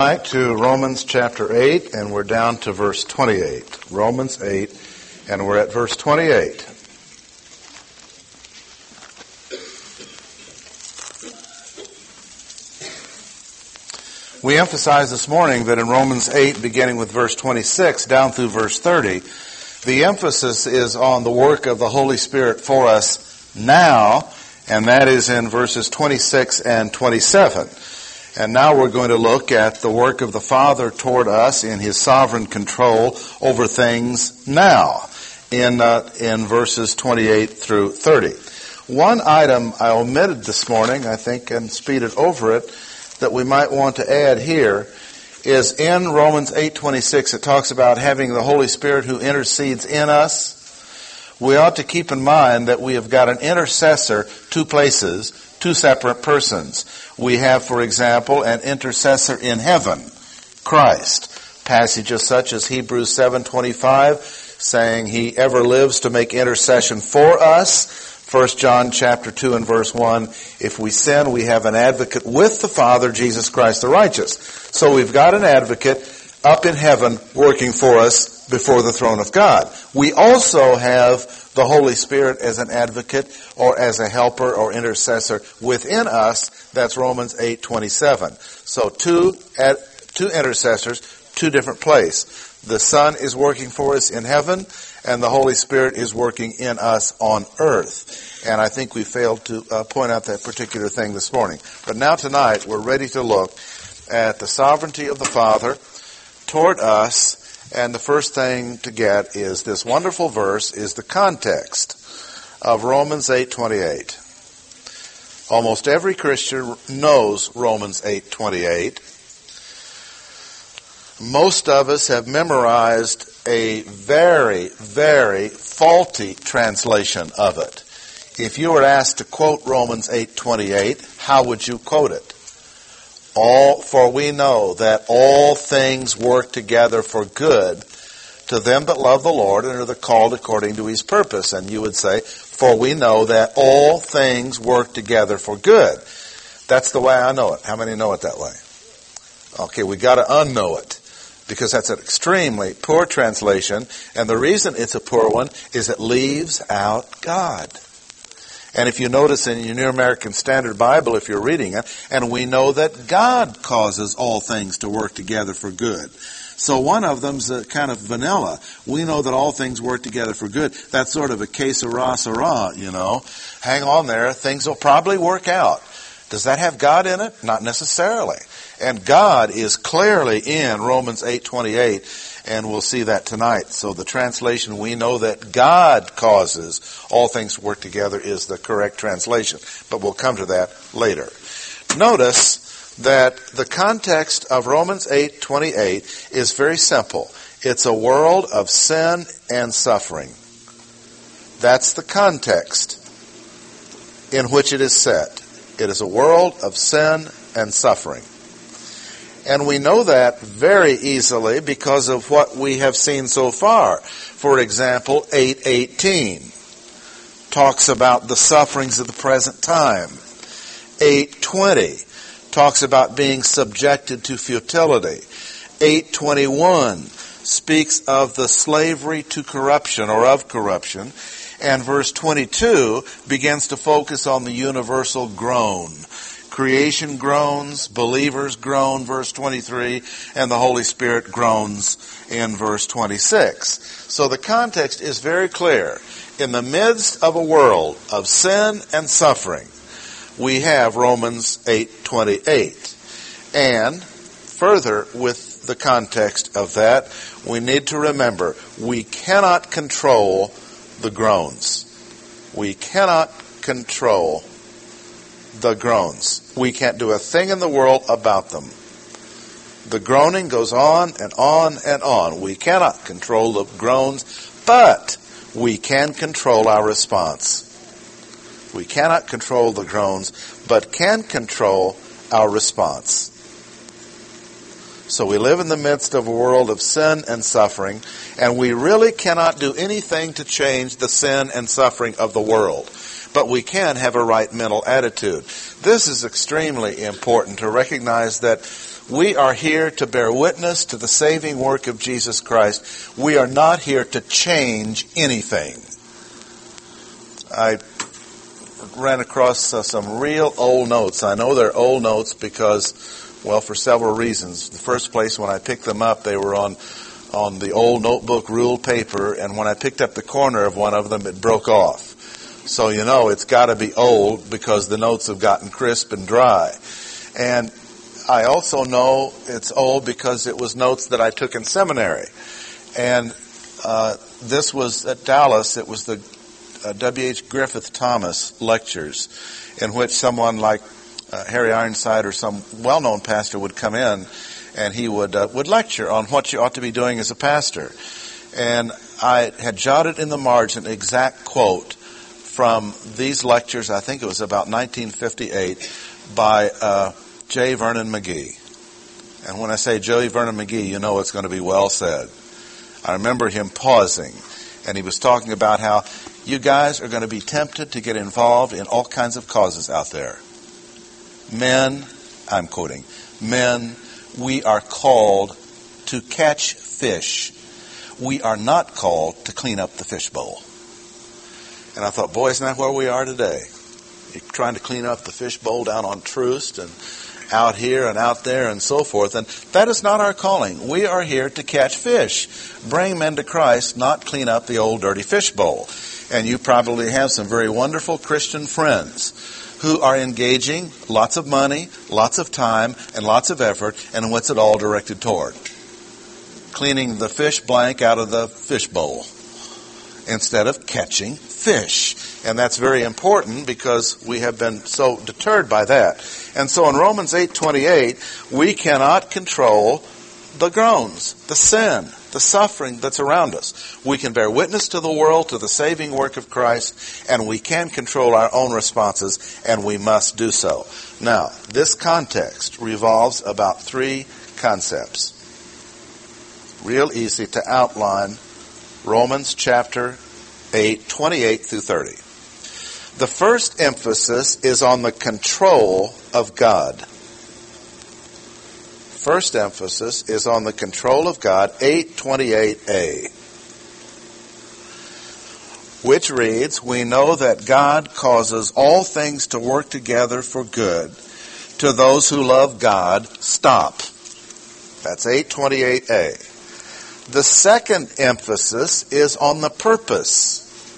Back to Romans chapter 8, and we're down to verse 28. Romans 8, and we're at verse 28. We emphasized this morning that in Romans 8, beginning with verse 26, down through verse 30, the emphasis is on the work of the Holy Spirit for us now, and that is in verses 26 and 27. And now we're going to look at the work of the Father toward us in His sovereign control over things now in verses 28 through 30. One item I omitted this morning, I think, and speeded over it, that we might want to add here is in Romans 8:26. It talks about having the Holy Spirit who intercedes in us. We ought to keep in mind that we have got an intercessor, two places, two separate persons. We have, for example, an intercessor in heaven, Christ. Passages such as Hebrews 7:25, saying He ever lives to make intercession for us. 1 John chapter 2 and verse 1, if we sin, we have an advocate with the Father, Jesus Christ the righteous. So we've got an advocate up in heaven working for us before the throne of God. We also have the Holy Spirit as an advocate or as a helper or intercessor within us. That's Romans 8:27. So two intercessors, two different places. The Son is working for us in heaven, and the Holy Spirit is working in us on earth. And I think we failed to point out that particular thing this morning. But now tonight, we're ready to look at the sovereignty of the Father toward us. And the first thing to get is this wonderful verse is the context of Romans 8:28. Almost every Christian knows Romans 8:28. Most of us have memorized a very, very faulty translation of it. If you were asked to quote Romans 8:28, how would you quote it? For we know that all things work together for good to them that love the Lord and are the called according to His purpose. And you would say, for we know that all things work together for good. That's the way I know it. How many know it that way? Okay, we got to unknow it, because that's an extremely poor translation. And the reason it's a poor one is it leaves out God. And if you notice in your New American Standard Bible, if you're reading it, and we know that God causes all things to work together for good. So one of them's kind of vanilla. We know that all things work together for good. That's sort of a que sera, you know. Hang on there. Things will probably work out. Does that have God in it? Not necessarily. And God is clearly in Romans 8:28, and we'll see that tonight. So the translation, we know that God causes all things to work together, is the correct translation. But we'll come to that later. Notice that the context of Romans 8:28 is very simple. It's a world of sin and suffering. That's the context in which it is set. It is a world of sin and suffering. And we know that very easily because of what we have seen so far. For example, 8:18 talks about the sufferings of the present time. 8:20 talks about being subjected to futility. 8:21 speaks of the slavery to corruption or of corruption. And verse 22 begins to focus on the universal groan. Creation groans, believers groan, verse 23, and the Holy Spirit groans in verse 26. So the context is very clear. In the midst of a world of sin and suffering, we have Romans 8:28. And further, with the context of that, we need to remember we cannot control the groans. We cannot control the groans. We can't do a thing in the world about them. The groaning goes on and on and on. We cannot control the groans, but we can control our response. We cannot control the groans, but can control our response. So we live in the midst of a world of sin and suffering, and we really cannot do anything to change the sin and suffering of the world. But we can have a right mental attitude. This is extremely important to recognize that We are here to bear witness to the saving work of Jesus Christ. We are not here to change anything. I ran across some real old notes. I know they're old notes because, well, for several reasons. The first place, when I picked them up, they were on the old notebook ruled paper, and when I picked up the corner of one of them, it broke off. So you know it's got to be old because the notes have gotten crisp and dry. And I also know it's old because it was notes that I took in seminary. And this was at Dallas. It was the W.H. Griffith Thomas lectures, in which someone like Harry Ironside or some well-known pastor would come in, and he would lecture on what you ought to be doing as a pastor. And I had jotted in the margin an exact quote from these lectures. I think it was about 1958 by J. Vernon McGee. And when I say J. Vernon McGee, you know it's going to be well said. I remember him pausing, and he was talking about how you guys are going to be tempted to get involved in all kinds of causes out there. Men, I'm quoting, men, we are called to catch fish. We are not called to clean up the fishbowl. And I thought, boy, isn't that where we are today? You're trying to clean up the fishbowl down on Troost and out here and out there and so forth. And that is not our calling. We are here to catch fish. Bring men to Christ, not clean up the old dirty fishbowl. And you probably have some very wonderful Christian friends who are engaging lots of money, lots of time, and lots of effort, and what's it all directed toward? Cleaning the fish blank out of the fishbowl instead of catching fish. And that's very important because we have been so deterred by that. And so in Romans 8:28, we cannot control the groans, the sin, the suffering that's around us. We can bear witness to the world, to the saving work of Christ, and we can control our own responses, and we must do so. Now, this context revolves about three concepts. Real easy to outline. Romans chapter 8, 28 through 30. The first emphasis is on the control of God. First emphasis is on the control of God, 8:28a, which reads, we know that God causes all things to work together for good to those who love God. Stop. That's 8:28a. The second emphasis is on the purpose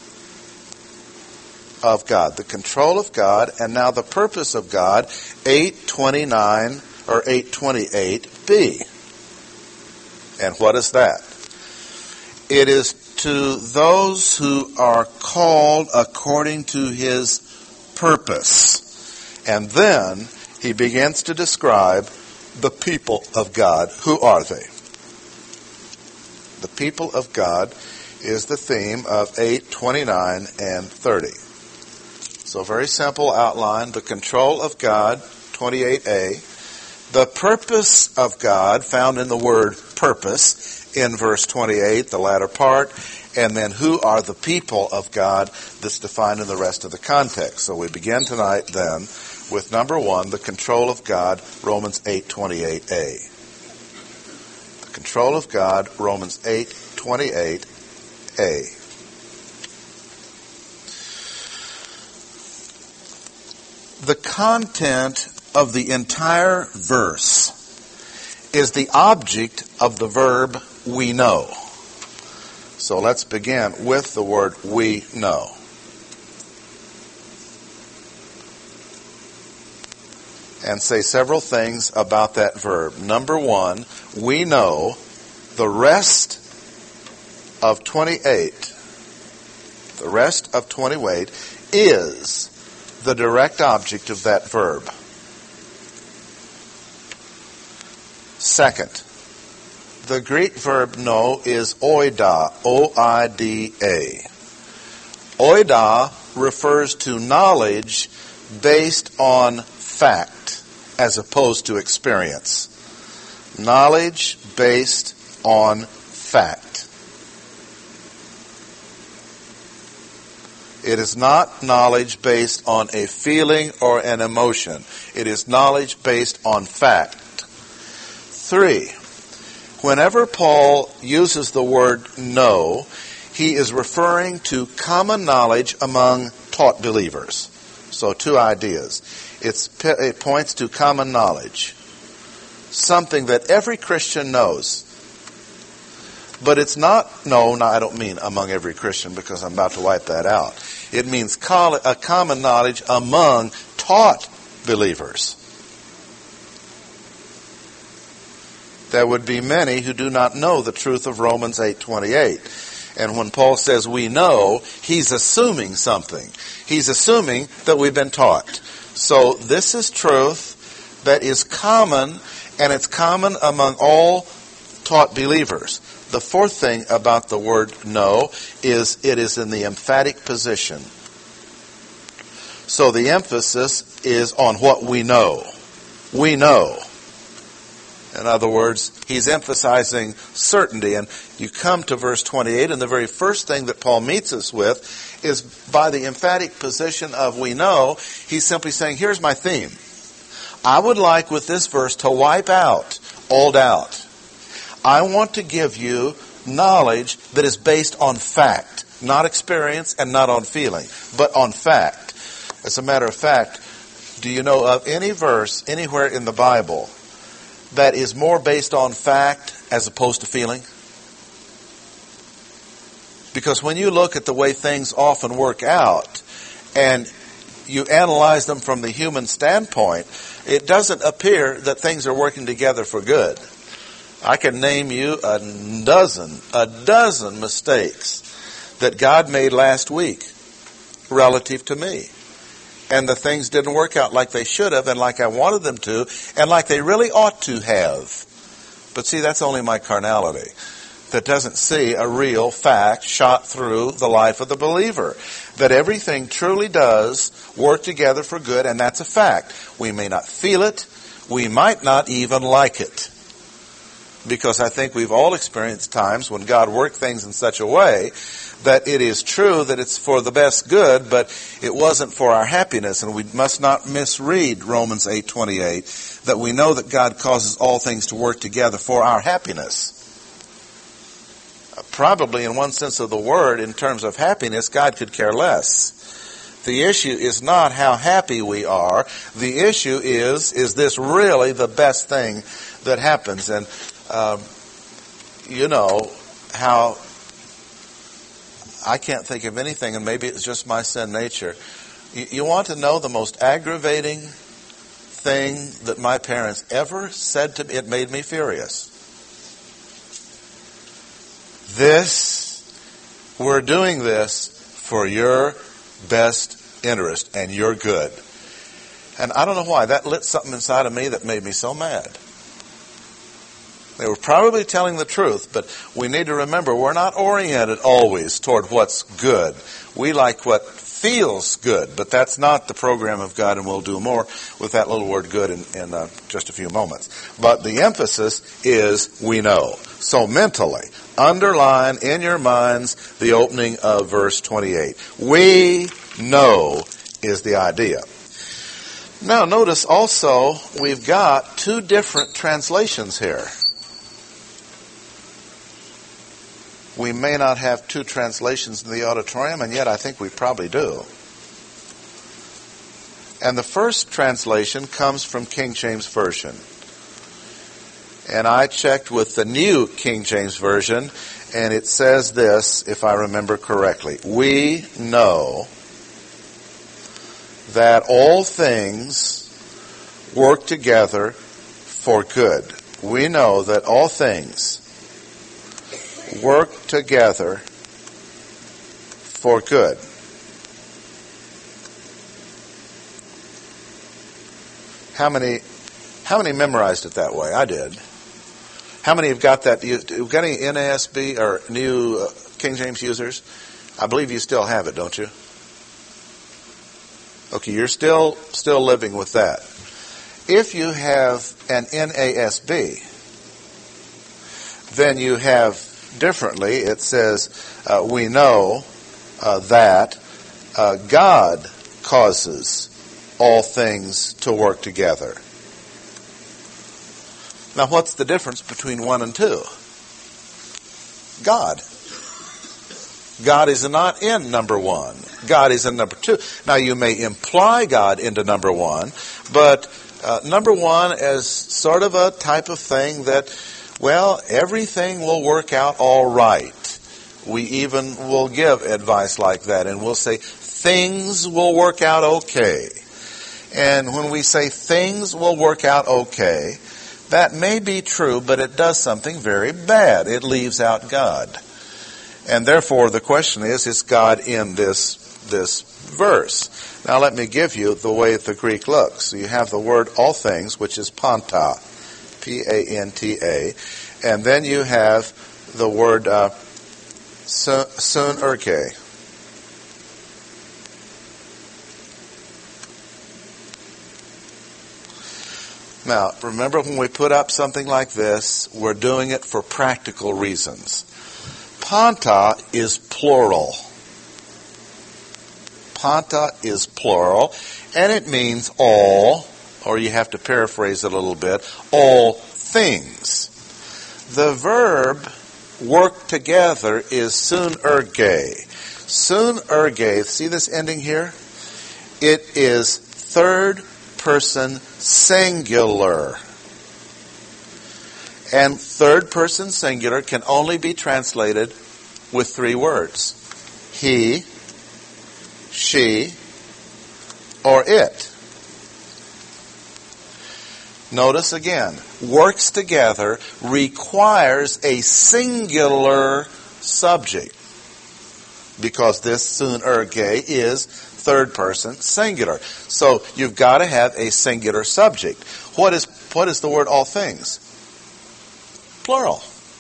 of God, the control of God, and now the purpose of God, 8:29 or 8:28b. And what is that? It is to those who are called according to His purpose. And then he begins to describe the people of God. Who are they? The people of God is the theme of 8, 29, and 30. So very simple outline. The control of God, 28a. The purpose of God, found in the word purpose in verse 28, the latter part. And then who are the people of God, that's defined in the rest of the context. So we begin tonight then with number one, the control of God, Romans 8:28a. The control of God, Romans 8:28a. The content of the entire verse is the object of the verb we know. So let's begin with the word we know. And say several things about that verb. Number one, we know the rest of 28. The rest of 28 is the direct object of that verb. Second, the Greek verb know is oida, O-I-D-A. Oida refers to knowledge based on fact as opposed to experience. Knowledge based on fact. It is not knowledge based on a feeling or an emotion. It is knowledge based on fact. 3. Whenever Paul uses the word know, he is referring to common knowledge among taught believers. So 2 ideas. It points to common knowledge. Something that every Christian knows. But it's not, I don't mean among every Christian because I'm about to wipe that out. It means a common knowledge among taught believers. There would be many who do not know the truth of Romans 8:28. And when Paul says we know, he's assuming something. He's assuming that we've been taught. So this is truth that is common, and it's common among all taught believers. The 4th thing about the word know is it is in the emphatic position. So the emphasis is on what we know. We know. In other words, he's emphasizing certainty. And you come to verse 28, and the very first thing that Paul meets us with is by the emphatic position of we know, he's simply saying, here's my theme. I would like with this verse to wipe out all doubt. I want to give you knowledge that is based on fact, not experience and not on feeling, but on fact. As a matter of fact, do you know of any verse anywhere in the Bible that is more based on fact as opposed to feeling? Because when you look at the way things often work out and you analyze them from the human standpoint, it doesn't appear that things are working together for good. I can name you a dozen mistakes that God made last week relative to me. And the things didn't work out like they should have and like I wanted them to and like they really ought to have. But see, that's only my carnality that doesn't see a real fact shot through the life of the believer. That everything truly does work together for good, and that's a fact. We may not feel it. We might not even like it. Because I think we've all experienced times when God worked things in such a way that it is true that it's for the best good, but it wasn't for our happiness. And we must not misread Romans 8:28, that we know that God causes all things to work together for our happiness. Probably in one sense of the word, in terms of happiness, God could care less. The issue is not how happy we are. The issue is this really the best thing that happens? And you know how I can't think of anything, and maybe it's just my sin nature. You want to know the most aggravating thing that my parents ever said to me? It made me furious. We're doing this for your best interest and your good. And I don't know why, that lit something inside of me that made me so mad. They were probably telling the truth, but we need to remember we're not oriented always toward what's good. We like what feels good, but that's not the program of God, and we'll do more with that little word good in just a few moments. But the emphasis is we know. So mentally, underline in your minds the opening of verse 28. We know is the idea. Now notice also we've got 2 different translations here. We may not have 2 translations in the auditorium, and yet I think we probably do. And the first translation comes from King James Version. And I checked with the New King James Version, and it says this, if I remember correctly. We know that all things work together for good. We know that all things work together for good. How many memorized it that way? I did. How many have got that? You've got any NASB or New King James users? I believe you still have it, don't you? Okay, you're still living with that. If you have an NASB, then you have differently. It says, we know that God causes all things to work together. Now, what's the difference between 1 and 2? God. God is not in number 1. God is in number 2. Now, you may imply God into number 1, but number 1 is sort of a type of thing that, well, everything will work out all right. We even will give advice like that, and we'll say, things will work out okay. And when we say things will work out okay, that may be true, but it does something very bad. It leaves out God. And therefore, the question is God in this verse? Now, let me give you the way the Greek looks. So you have the word all things, which is panta, P-A-N-T-A, and then you have the word sun erke. Now, remember when we put up something like this, we're doing it for practical reasons. Panta is plural. Panta is plural, and it means all, or you have to paraphrase it a little bit, all things. The verb work together is sun erge. Sun erge, see this ending here? It is third person singular. And third person singular can only be translated with 3 words. He, she, or it. Notice again, works together requires a singular subject, because this sun erge is third person singular. So you've got to have a singular subject. What is the word all things? Plural.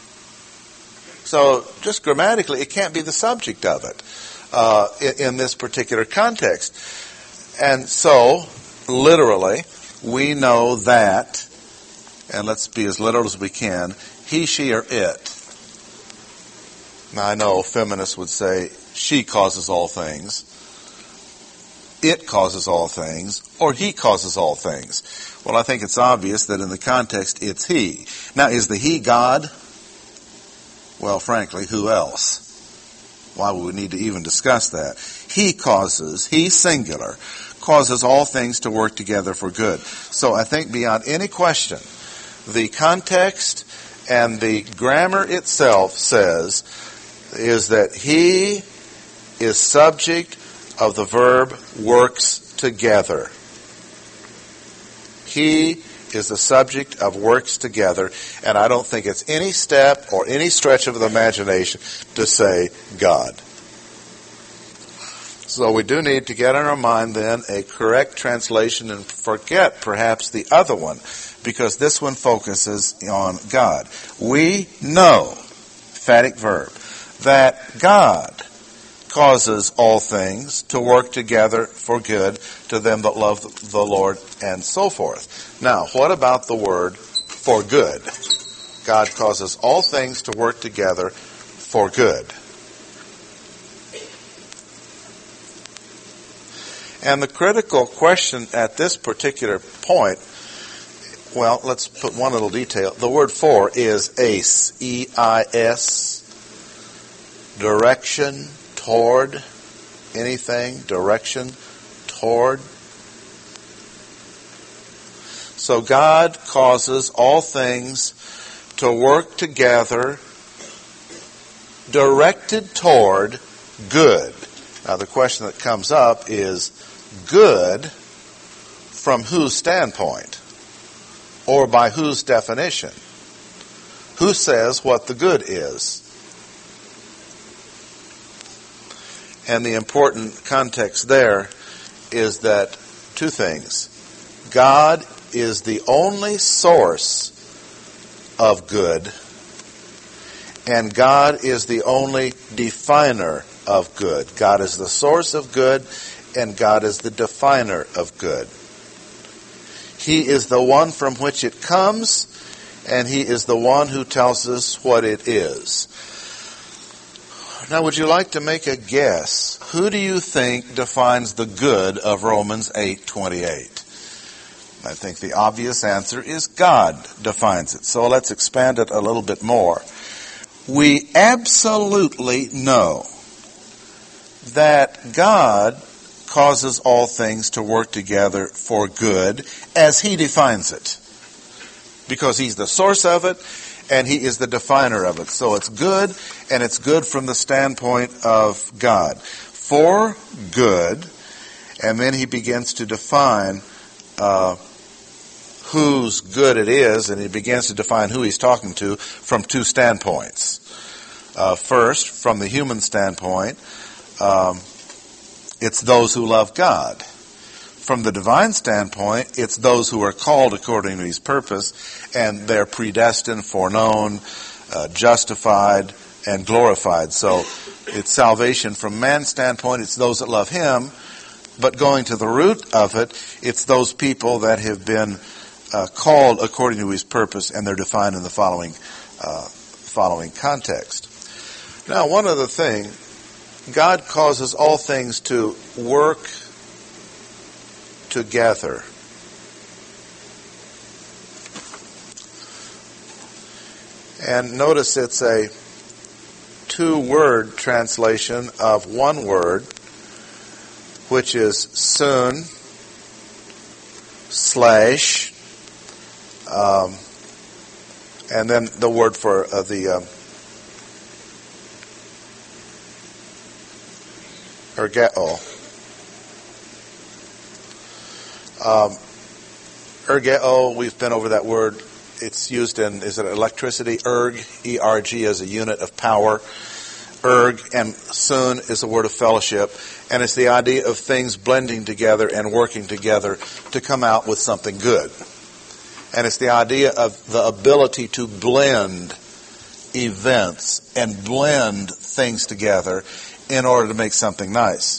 So just grammatically, it can't be the subject of it in this particular context. And so, literally, we know that, and let's be as literal as we can, he, she, or it. Now, I know feminists would say, she causes all things, it causes all things, or he causes all things. Well, I think it's obvious that in the context, it's he. Now, is the he God? Well, frankly, who else? Why would we need to even discuss that? He causes, he singular, causes all things to work together for good. So I think beyond any question, the context and the grammar itself says is that he is subject of the verb works together. He is the subject of works together, and I don't think it's any step or any stretch of the imagination to say God. So we do need to get in our mind then a correct translation and forget perhaps the other one, because this one focuses on God. We know, emphatic verb, that God causes all things to work together for good to them that love the Lord, and so forth. Now, what about the word for good? God causes all things to work together for good. And the critical question at this particular point, well, let's put one little detail. The word for is eis, E-I-S, direction, toward, anything, direction, toward. So God causes all things to work together, directed toward good. Now the question that comes up is, good from whose standpoint? Or by whose definition? Who says what the good is? And the important context there is that 2 things. God is the only source of good, and God is the only definer of good. God is the source of good, and God is the definer of good. He is the one from which it comes, and He is the one who tells us what it is. Now, would you like to make a guess? Who do you think defines the good of Romans 8:28? I think the obvious answer is God defines it. So let's expand it a little bit more. We absolutely know that God causes all things to work together for good as He defines it. Because He's the source of it and He is the definer of it. So it's good, and it's good from the standpoint of God. For good, and then He begins to define whose good it is, and He begins to define who He's talking to from two standpoints. First, from the human standpoint, it's those who love God. From the divine standpoint, it's those who are called according to His purpose, and they're predestined, foreknown, justified, and glorified. So it's salvation from man's standpoint. It's those that love Him. But going to the root of it, it's those people that have been called according to His purpose, and they're defined in the following context. Now, one other thing, God causes all things to work together. And notice it's a two-word translation of one word, which is soon / and then the word for the ergeo. Ergeo, we've been over that word. It's used in, is it electricity? Erg, E-R-G, as a unit of power. Erg, and soon is a word of fellowship. And it's the idea of things blending together and working together to come out with something good. And it's the idea of the ability to blend events and blend things together in order to make something nice.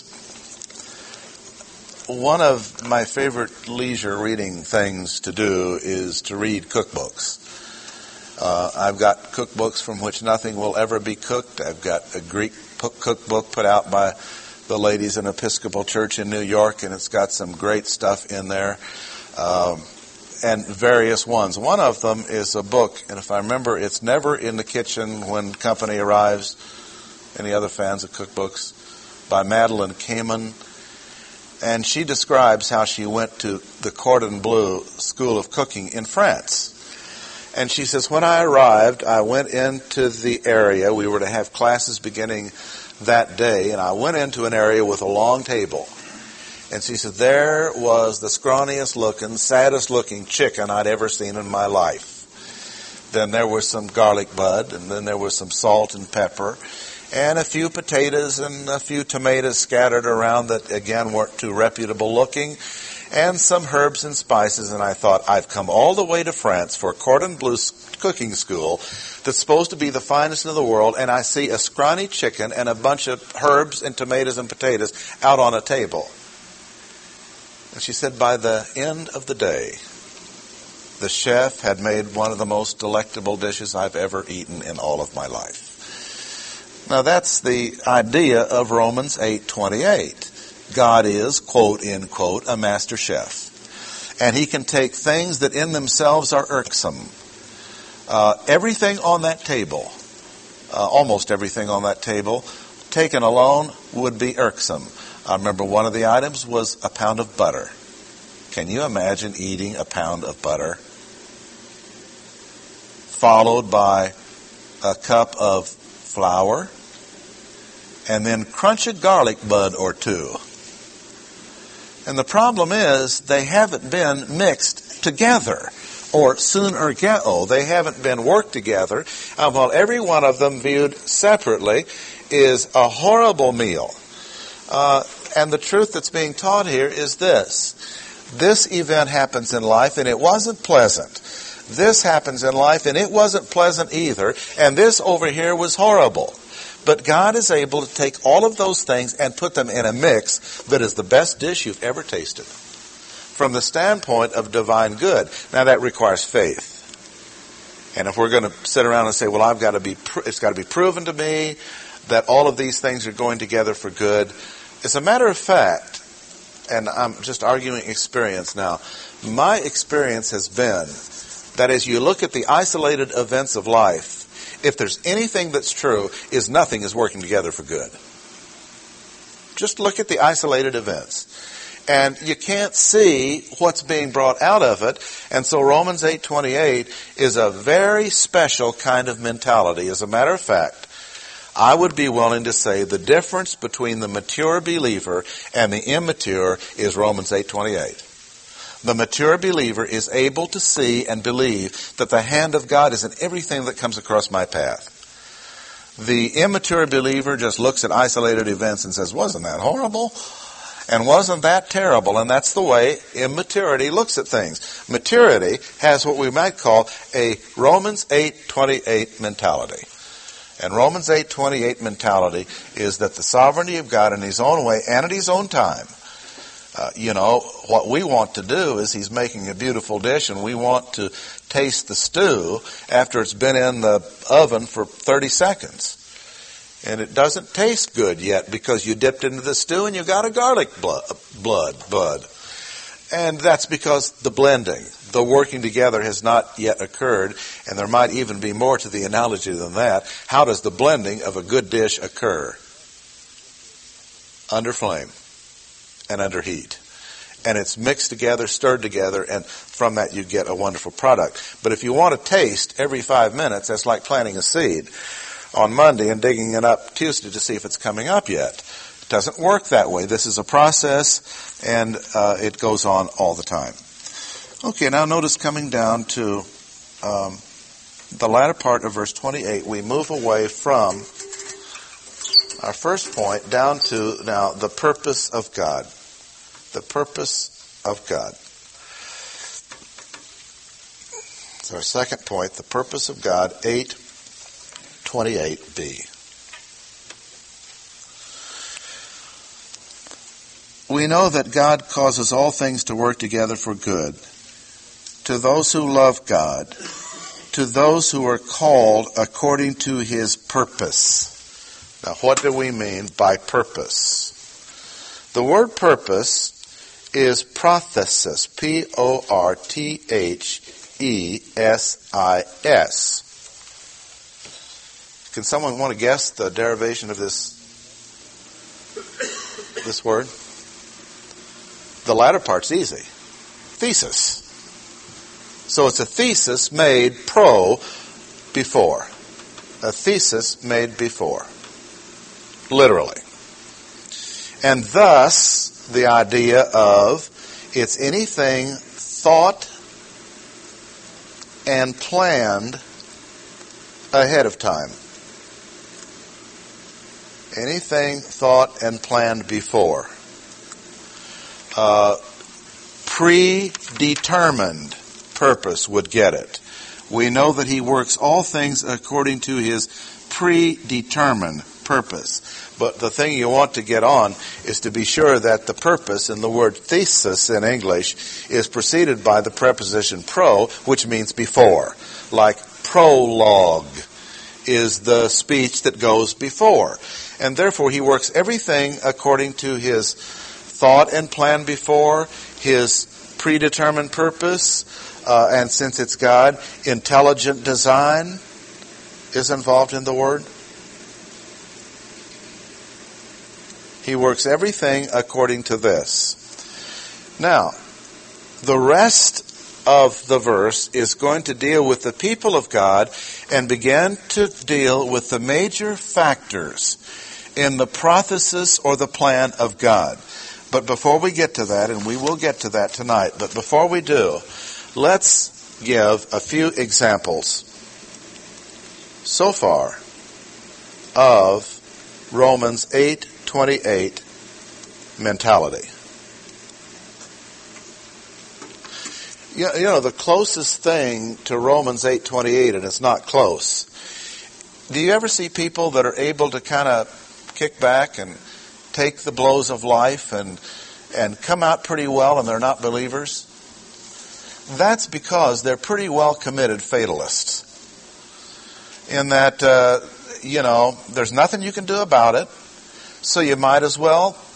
One of my favorite leisure reading things to do is to read cookbooks. I've got cookbooks from which nothing will ever be cooked. I've got a Greek cookbook put out by the ladies in Episcopal Church in New York, and it's got some great stuff in there, and various ones. One of them is a book, and if I remember, it's Never in the Kitchen When Company Arrives. Any other fans of cookbooks? By Madeleine Kamen. And she describes how she went to the Cordon Bleu School of Cooking in France. And she says, when I arrived, I went into the area. We were to have classes beginning that day, and I went into an area with a long table. And she said, there was the scrawniest looking, saddest looking chicken I'd ever seen in my life. Then there was some garlic bud, and then there was some salt and pepper, and a few potatoes and a few tomatoes scattered around that, again, weren't too reputable looking, and some herbs and spices. And I thought, I've come all the way to France for Cordon Bleu cooking school that's supposed to be the finest in the world, and I see a scrawny chicken and a bunch of herbs and tomatoes and potatoes out on a table. And she said, by the end of the day, the chef had made one of the most delectable dishes I've ever eaten in all of my life. Now that's the idea of Romans 8:28. God is, quote, end quote, a master chef. And He can take things that in themselves are irksome. Everything on that table, almost everything on that table, taken alone would be irksome. I remember one of the items was a pound of butter. Can you imagine eating a pound of butter? Followed by a cup of flour, and then crunch a garlic bud or two. And the problem is they haven't been mixed together, or sun ergeo. They haven't been worked together. While every one of them viewed separately is a horrible meal. And the truth that's being taught here is this. This event happens in life, and it wasn't pleasant. This happens in life, and it wasn't pleasant either. And this over here was horrible. But God is able to take all of those things and put them in a mix that is the best dish you've ever tasted from the standpoint of divine good. Now that requires faith. And if we're going to sit around and say, well, it's got to be proven to me that all of these things are going together for good. As a matter of fact, and I'm just arguing experience now. My experience has been that as you look at the isolated events of life, if there's anything that's true, is nothing is working together for good. Just look at the isolated events. And you can't see what's being brought out of it. And so Romans 8:28 is a very special kind of mentality. As a matter of fact, I would be willing to say the difference between the mature believer and the immature is Romans 8:28. The mature believer is able to see and believe that the hand of God is in everything that comes across my path. The immature believer just looks at isolated events and says, wasn't that horrible? And wasn't that terrible? And that's the way immaturity looks at things. Maturity has what we might call a Romans 8:28 mentality. And Romans 8:28 mentality is that the sovereignty of God in His own way and at His own time. What we want to do is He's making a beautiful dish and we want to taste the stew after it's been in the oven for 30 seconds. And it doesn't taste good yet because you dipped into the stew and you got a garlic bud. And that's because the blending, the working together has not yet occurred. And there might even be more to the analogy than that. How does the blending of a good dish occur? Under flame and under heat. And it's mixed together, stirred together, and from that you get a wonderful product. But if you want to taste every 5 minutes, that's like planting a seed on Monday and digging it up Tuesday to see if it's coming up yet. It doesn't work that way. This is a process, and it goes on all the time. Okay, now notice coming down to the latter part of verse 28, we move away from our first point down to now the purpose of God. The purpose of God. It's our second point, the purpose of God, 8:28b. We know that God causes all things to work together for good, to those who love God, to those who are called according to His purpose. Now, what do we mean by purpose? The word purpose is prothesis, P-O-R-T-H-E-S-I-S. Can someone want to guess the derivation of this word? The latter part's easy. Thesis. So it's a thesis made before. A thesis made before. Literally. And thus, the idea of it's anything thought and planned ahead of time. Anything thought and planned before. Predetermined purpose would get it. We know that He works all things according to His predetermined purpose. But the thing you want to get on is to be sure that the purpose, in the word thesis in English, is preceded by the preposition pro, which means before. Like prologue is the speech that goes before. And therefore He works everything according to His thought and plan before, His predetermined purpose, and since it's God, intelligent design is involved in the word. He works everything according to this. Now, the rest of the verse is going to deal with the people of God and begin to deal with the major factors in the prothesis or the plan of God. But before we get to that, and we will get to that tonight, but before we do, let's give a few examples so far of Romans 8:28 mentality. You know, the closest thing to Romans 8:28, and it's not close. Do you ever see people that are able to kind of kick back and take the blows of life and come out pretty well and they're not believers? That's because they're pretty well committed fatalists. In that, there's nothing you can do about it, so you might as well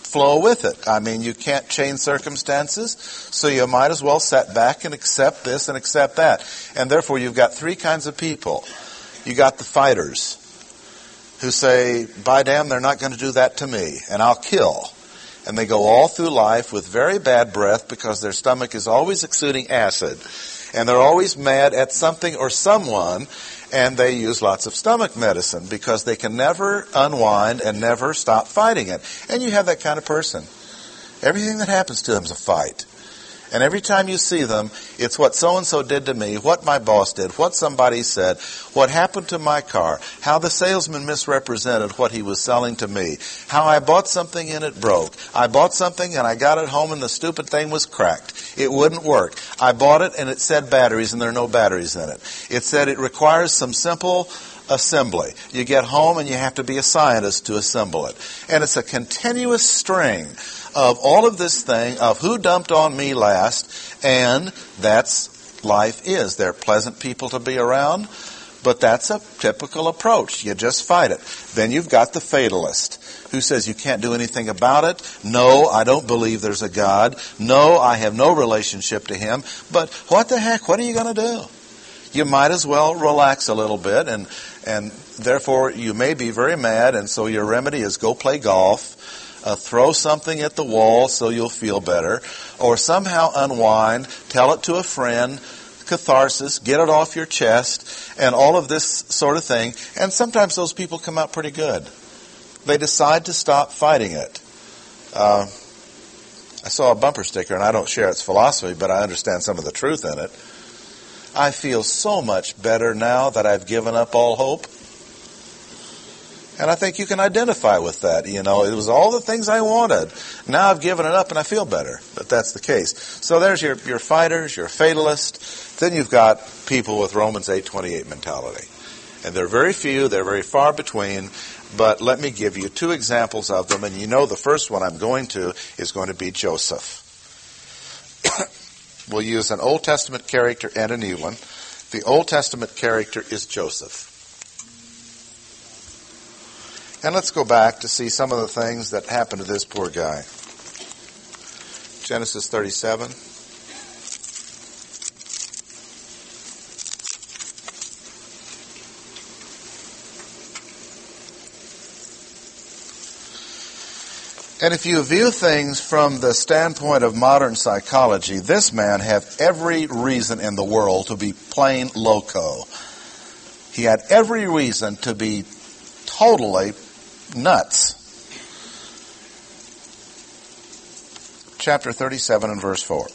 flow with it. I mean, you can't change circumstances, so you might as well sit back and accept this and accept that. And therefore, you've got three kinds of people. You got the fighters who say, by damn, they're not going to do that to me, and I'll kill. And they go all through life with very bad breath because their stomach is always exuding acid. And they're always mad at something or someone, and they use lots of stomach medicine because they can never unwind and never stop fighting it. And you have that kind of person. Everything that happens to them is a fight. And every time you see them, it's what so-and-so did to me, what my boss did, what somebody said, what happened to my car, how the salesman misrepresented what he was selling to me, how I bought something and it broke. I bought something and I got it home and the stupid thing was cracked. It wouldn't work. I bought it and it said batteries and there are no batteries in it. It said it requires some simple assembly. You get home and you have to be a scientist to assemble it. And it's a continuous string of all of this thing of who dumped on me last, and that's life is. They're pleasant people to be around, but that's a typical approach. You just fight it. Then you've got the fatalist who says you can't do anything about it. No, I don't believe there's a God. No, I have no relationship to Him. But what the heck? What are you going to do? You might as well relax a little bit, and therefore you may be very mad, and so your remedy is go play golf, throw something at the wall so you'll feel better, or somehow unwind, tell it to a friend, catharsis, get it off your chest, and all of this sort of thing. And sometimes those people come out pretty good. They decide to stop fighting it. I saw a bumper sticker, and I don't share its philosophy, but I understand some of the truth in it. I feel so much better now that I've given up all hope. And I think you can identify with that. You know, it was all the things I wanted. Now I've given it up and I feel better. But that's the case. So there's your fighters, your fatalist. Then you've got people with Romans 8:28 mentality. And they're very few, they're very far between. But let me give you two examples of them. And you know the first one I'm going to is going to be Joseph. We'll use an Old Testament character and a new one. The Old Testament character is Joseph. And let's go back to see some of the things that happened to this poor guy. Genesis 37. And if you view things from the standpoint of modern psychology, this man had every reason in the world to be plain loco. He had every reason to be totally nuts. Chapter 37 and verse 4.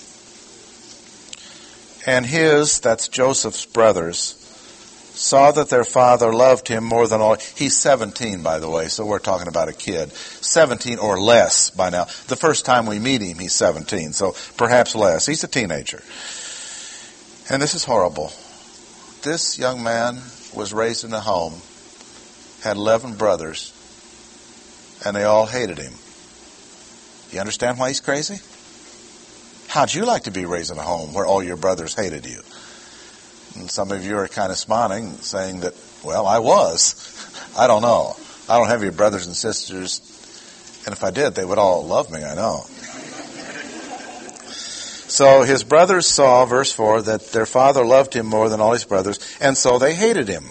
And that's Joseph's brothers, saw that their father loved him more than all. He's 17, by the way, so we're talking about a kid. 17 or less by now. The first time we meet him, he's 17, so perhaps less. He's a teenager. And this is horrible. This young man was raised in a home, had 11 brothers, and they all hated him. You understand why he's crazy? How'd you like to be raised in a home where all your brothers hated you? And some of you are kind of smiling, saying that, well, I was. I don't know. I don't have any brothers and sisters, and if I did, they would all love me, I know. So his brothers saw, verse 4, that their father loved him more than all his brothers, and so they hated him.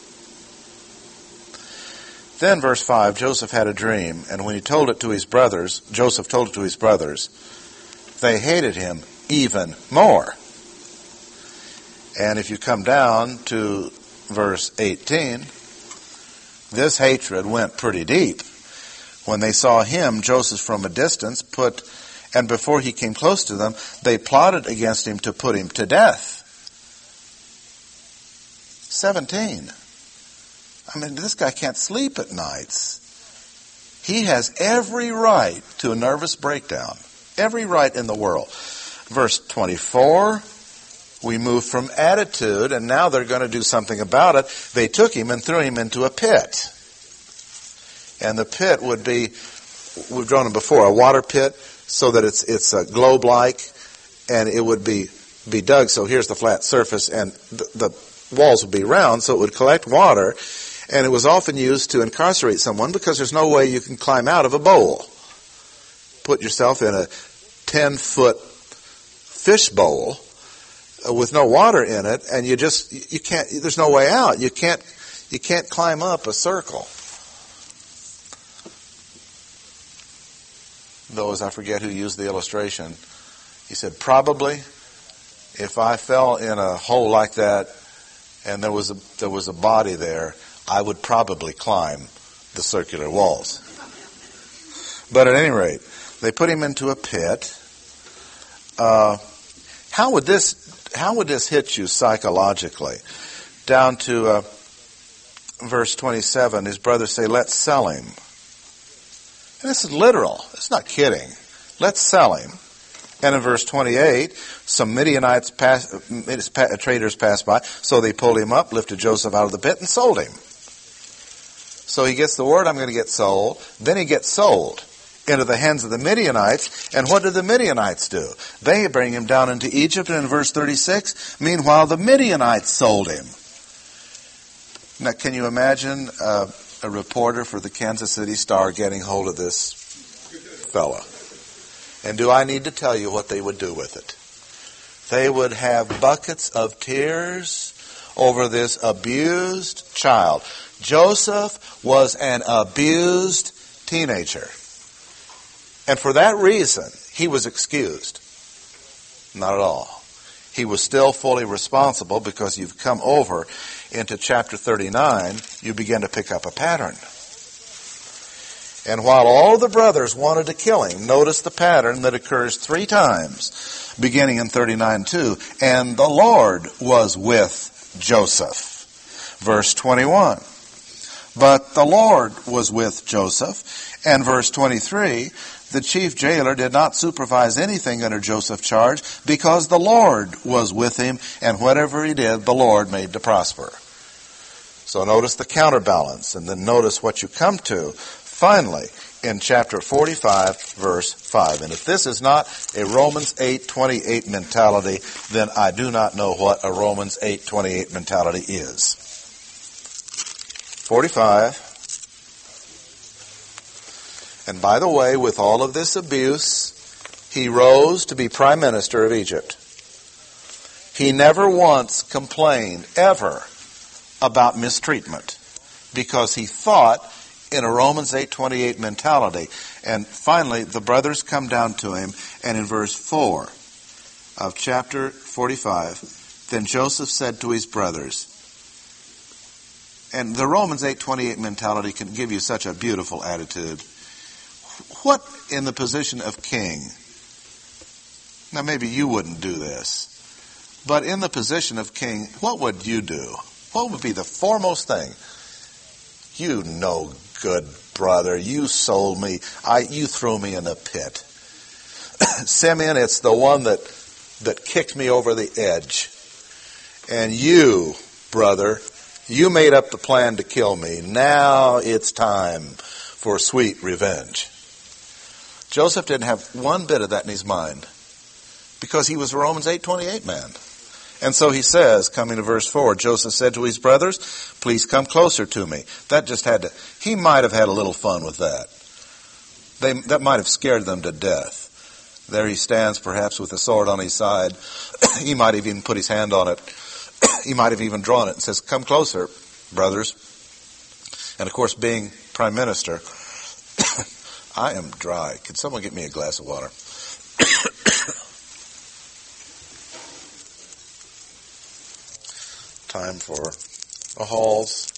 Then, verse 5, Joseph had a dream, and when he told it to his brothers, Joseph told it to his brothers, they hated him even more. And if you come down to verse 18, this hatred went pretty deep. When they saw him, Joseph, from a distance, and before he came close to them, they plotted against him to put him to death. 17. I mean, this guy can't sleep at nights. He has every right to a nervous breakdown. Every right in the world. Verse 24, we move from attitude, and now they're going to do something about it. They took him and threw him into a pit. And the pit would be, we've drawn it before, a water pit, so that it's a globe-like, and it would be dug. So here's the flat surface, and the walls would be round, so it would collect water. And it was often used to incarcerate someone because there's no way you can climb out of a bowl. put yourself in a 10-foot fish bowl with no water in it, and you can't, there's no way out. You can't climb up a circle. Though, as I forget who used the illustration, he said, probably if I fell in a hole like that and there was a body there, I would probably climb the circular walls. But at any rate, they put him into a pit. How would this hit you psychologically? Down to verse 27, his brothers say, let's sell him. And this is literal. It's not kidding. Let's sell him. And in verse 28, some Midianites traders passed by, so they pulled him up, lifted Joseph out of the pit, and sold him. So he gets the word, I'm going to get sold. Then he gets sold into the hands of the Midianites. And what did the Midianites do? They bring him down into Egypt. And in verse 36, meanwhile, the Midianites sold him. Now, can you imagine a reporter for the Kansas City Star getting hold of this fella? And do I need to tell you what they would do with it? They would have buckets of tears over this abused child. Joseph was an abused teenager. And for that reason, he was excused. Not at all. He was still fully responsible, because you've come over into chapter 39, you begin to pick up a pattern. And while all the brothers wanted to kill him, notice the pattern that occurs 3 times, beginning in 39:2. And the Lord was with Joseph. Verse 21. But the Lord was with Joseph. And verse 23, the chief jailer did not supervise anything under Joseph's charge, because the Lord was with him, and whatever he did, the Lord made to prosper. So notice the counterbalance, and then notice what you come to finally in chapter 45, verse 5. And if this is not a Romans 8:28 mentality, then I do not know what a Romans 8:28 mentality is. 45. And by the way, with all of this abuse, he rose to be prime minister of Egypt. He never once complained, ever, about mistreatment, because he thought in a Romans 8:28 mentality. And finally, the brothers come down to him, and in verse 4 of chapter 45, then Joseph said to his brothers, and the Romans 8:28 mentality can give you such a beautiful attitude. What in the position of king? Now maybe you wouldn't do this, but in the position of king, what would you do? What would be the foremost thing? You no good brother, you sold me, you threw me in the pit. Simeon, it's the one that kicked me over the edge. And you, brother, you made up the plan to kill me. Now it's time for sweet revenge. Joseph didn't have one bit of that in his mind, because he was a Romans 8:28 man. And so he says, coming to verse 4, Joseph said to his brothers, please come closer to me. He might have had a little fun with that. That might have scared them to death. There he stands, perhaps with a sword on his side. He might have even put his hand on it. He might have even drawn it and says, come closer, brothers. And of course, being prime minister, I am dry. Could someone get me a glass of water? Time for a Halls.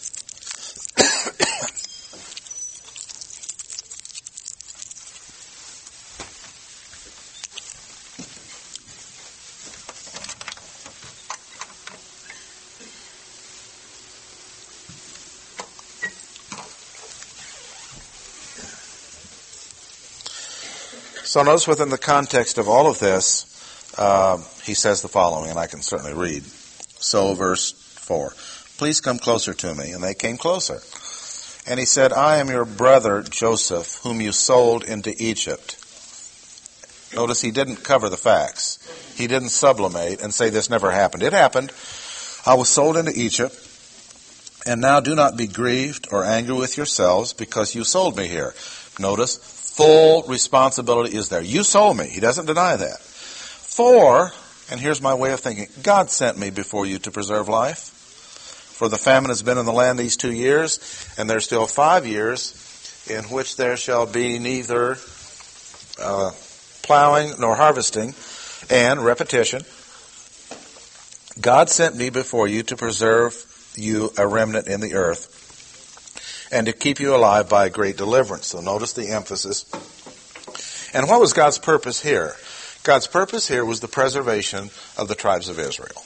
So notice within the context of all of this, he says the following, and I can certainly read. So verse 4, please come closer to me. And they came closer. And he said, I am your brother Joseph, whom you sold into Egypt. Notice he didn't cover the facts. He didn't sublimate and say this never happened. It happened. I was sold into Egypt. And now do not be grieved or angry with yourselves, because you sold me here. Notice, Full responsibility is there. You sold me. He doesn't deny that. 4, and here's my way of thinking, God sent me before you to preserve life. For the famine has been in the land these 2 years, and there's still 5 years in which there shall be neither plowing nor harvesting, and repetition. God sent me before you to preserve you a remnant in the earth and to keep you alive by a great deliverance. So notice the emphasis. And what was God's purpose here? God's purpose here was the preservation of the tribes of Israel.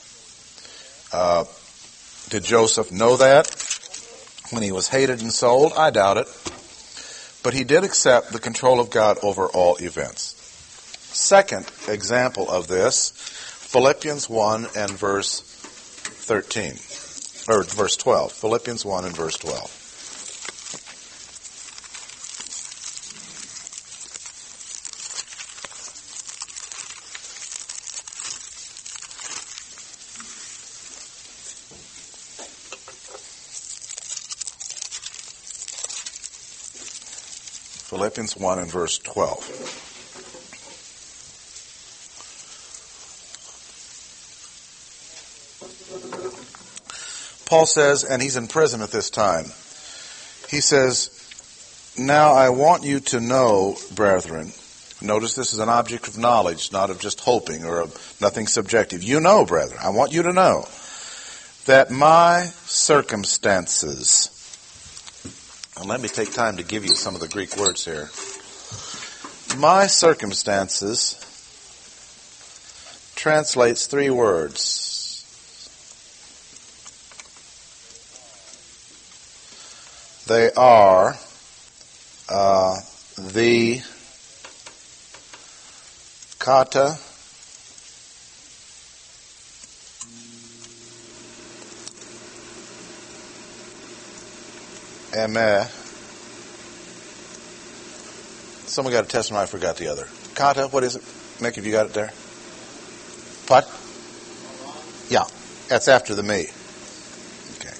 Did Joseph know that when he was hated and sold? I doubt it. But he did accept the control of God over all events. Second example of this, Philippians 1 and verse 13, or verse 12. Philippians 1 and verse 12. Philippians 1 and verse 12. Paul says, and he's in prison at this time, he says, now I want you to know, brethren, notice this is an object of knowledge, not of just hoping or of nothing subjective. You know, brethren, I want you to know that my circumstances, and let me take time to give you some of the Greek words here. My circumstances translates 3 words. They are the kata eme. Someone got a testimony, I forgot the other. Kata, what is it? Mick, have you got it there? What? Yeah, that's after the me. Okay.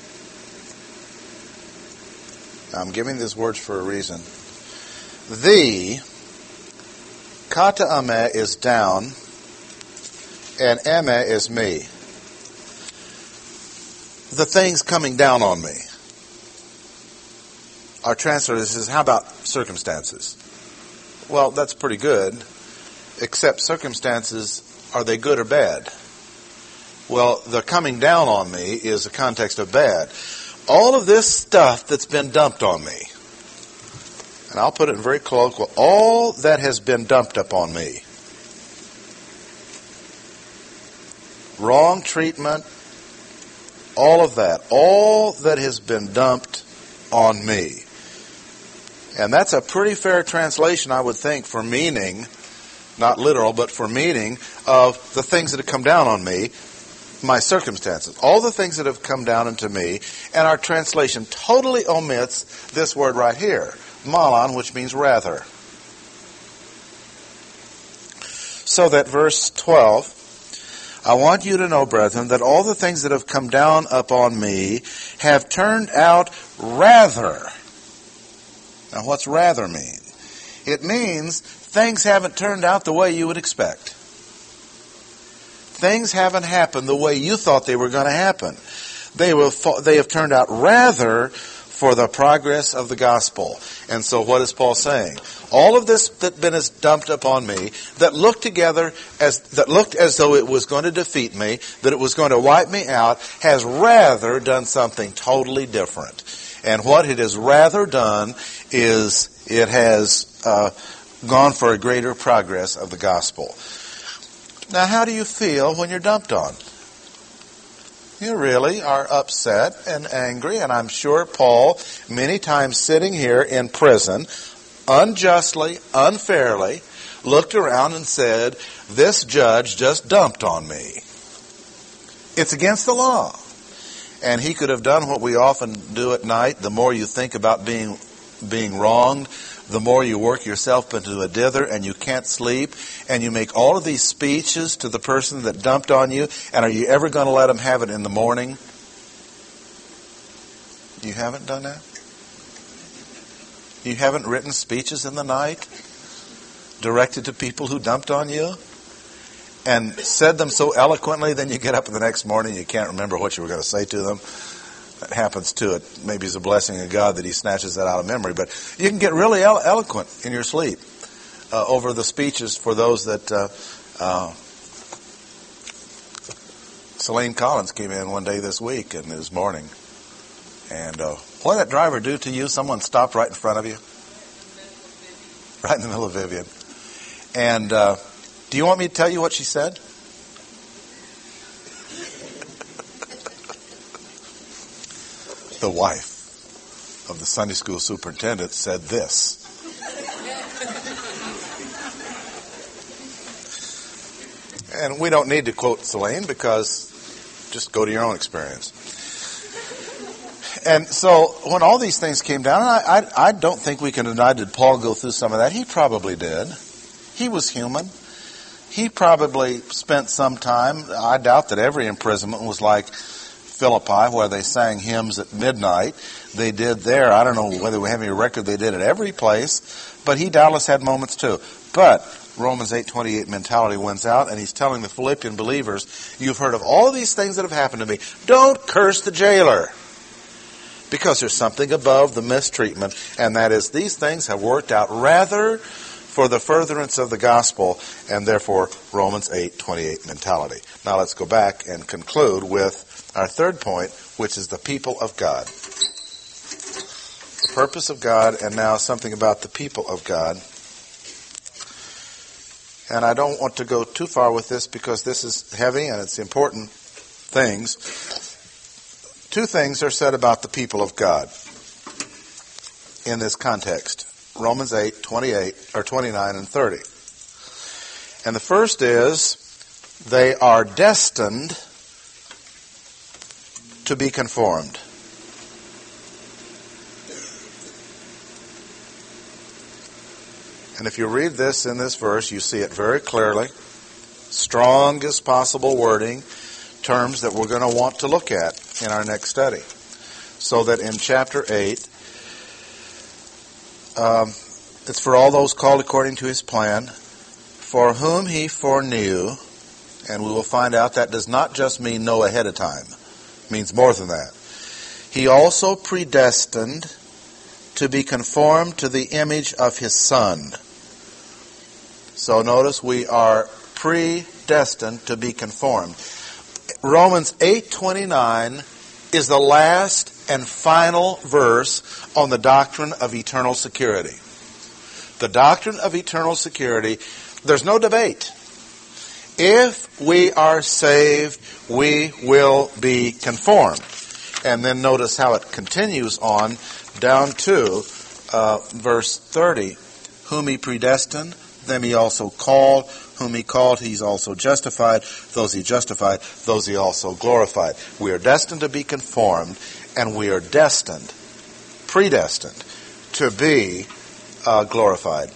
Now, I'm giving these words for a reason. The kata ame is down, and eme is me. The things coming down on me. Our translator says, how about circumstances? Well, that's pretty good, except circumstances, are they good or bad? Well, the coming down on me is the context of bad. All of this stuff that's been dumped on me, and I'll put it in very colloquial, all that has been dumped upon me. Wrong treatment, all of that. All that has been dumped on me. And that's a pretty fair translation, I would think, for meaning, not literal, but for meaning of the things that have come down on me, my circumstances. All the things that have come down into me, and our translation totally omits this word right here, malan, which means rather. So that verse 12, I want you to know, brethren, that all the things that have come down upon me have turned out rather. Now, what's rather mean? It means things haven't turned out the way you would expect. Things haven't happened the way you thought they were going to happen. They have turned out rather for the progress of the gospel. And so what is Paul saying? All of this that been dumped upon me, that looked as though it was going to defeat me, that it was going to wipe me out, has rather done something totally different. And what it has rather done is it has gone for a greater progress of the gospel. Now, how do you feel when you're dumped on? You really are upset and angry, and I'm sure Paul, many times sitting here in prison, unjustly, unfairly, looked around and said, this judge just dumped on me. It's against the law. And he could have done what we often do at night. The more you think about being wronged, the more you work yourself into a dither and you can't sleep. And you make all of these speeches to the person that dumped on you. And are you ever going to let them have it in the morning? You haven't done that? You haven't written speeches in the night directed to people who dumped on you and said them so eloquently, then you get up the next morning and you can't remember what you were going to say to them. That happens too. It maybe is a blessing of God that he snatches that out of memory. But you can get really eloquent in your sleep over the speeches for those that... Celine Collins came in one day this week and this morning. And what did that driver do to you? Someone stopped right in front of you? Right in the middle of Vivian. And do you want me to tell you what she said? The wife of the Sunday school superintendent said this. And we don't need to quote Celine because just go to your own experience. And so when all these things came down, I don't think we can deny, did Paul go through some of that? He probably did. He was human. He probably spent some time. I doubt that every imprisonment was like Philippi, where they sang hymns at midnight. They did there. I don't know whether we have any record they did at every place, but he doubtless had moments too. But Romans 8:28 mentality wins out, and he's telling the Philippian believers, you've heard of all these things that have happened to me. Don't curse the jailer, because there's something above the mistreatment, and that is these things have worked out rather for the furtherance of the gospel, and therefore Romans 8:28 mentality. Now let's go back and conclude with our third point, which is the people of God. The purpose of God, and now something about the people of God. And I don't want to go too far with this because this is heavy and it's important things. Two things are said about the people of God in this context. Romans 8:28 or 29 and 30. And the first is they are destined to be conformed. And if you read this in this verse, you see it very clearly. Strongest possible wording, terms that we're going to want to look at in our next study. So that in chapter 8, it's for all those called according to his plan, for whom he foreknew, and we will find out that does not just mean know ahead of time. It means more than that. He also predestined to be conformed to the image of his Son. So notice we are predestined to be conformed. Romans 8:29 is the last and final verse on the doctrine of eternal security. The doctrine of eternal security, there's no debate. If we are saved, we will be conformed. And then notice how it continues on down to verse 30. Whom he predestined, them he also called. Whom he called, he's also justified. Those he justified, those he also glorified. We are destined to be conformed, and we are destined, predestined, to be glorified.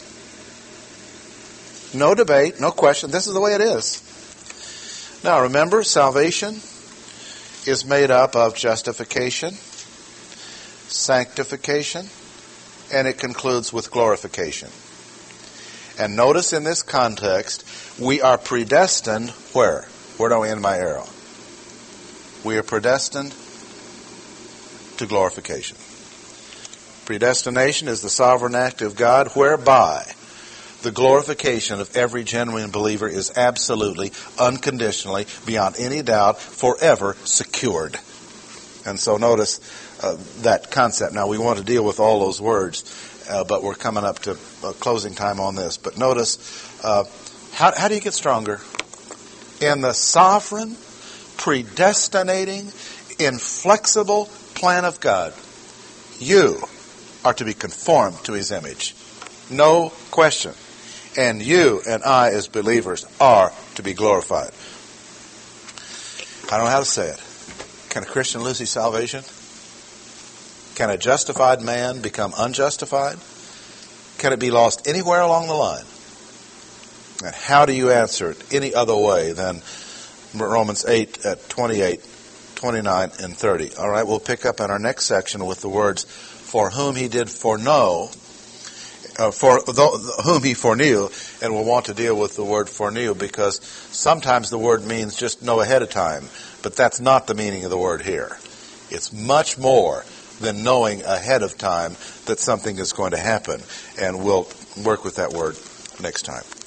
No debate, no question. This is the way it is. Now remember, salvation is made up of justification, sanctification, and it concludes with glorification. And notice in this context, we are predestined where? Where do I end my arrow? We are predestined to glorification. Predestination is the sovereign act of God whereby the glorification of every genuine believer is absolutely, unconditionally, beyond any doubt, forever secured. And so notice that concept. Now we want to deal with all those words, but we're coming up to closing time on this. But notice, how do you get stronger? In the sovereign, predestinating, inflexible plan of God, you are to be conformed to his image. No question. And you and I as believers are to be glorified. I don't know how to say it. Can a Christian lose his salvation? Can a justified man become unjustified? Can it be lost anywhere along the line? And how do you answer it any other way than Romans 8 at 28, 29, and 30? All right, we'll pick up in our next section with the words, for whom he did foreknow, whom he foreknew, and we'll want to deal with the word foreknew because sometimes the word means just know ahead of time, but that's not the meaning of the word here. It's much more than knowing ahead of time that something is going to happen, and we'll work with that word next time.